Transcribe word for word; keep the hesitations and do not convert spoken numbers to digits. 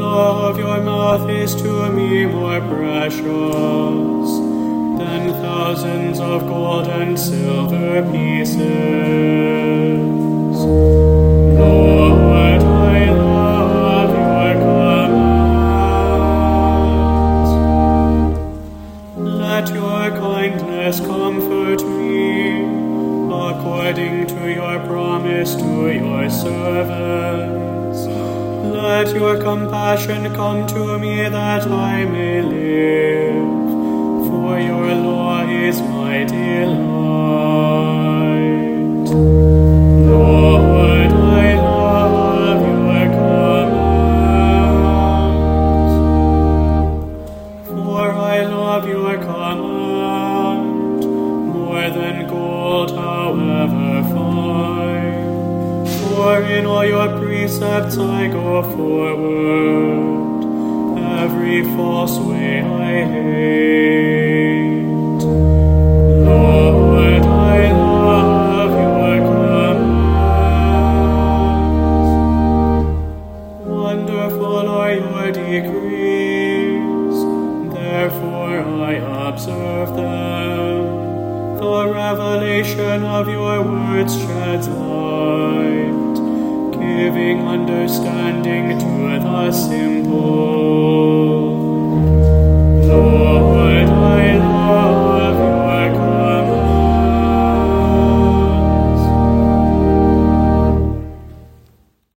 law of your mouth is to me more precious than thousands of gold and silver pieces. Lord, I love your commands. Let your kindness comfort me, according to your promise to your servants. Let your compassion come to me that I may live, for your law is my delight. Lord, I love your commands, for I love your command more than gold, however fine. For in all your precepts I go forward, every false way I hate. Lord, I love your commands. Wonderful are your decrees, therefore I observe them. The revelation of your words sheds light, giving understanding to the simple.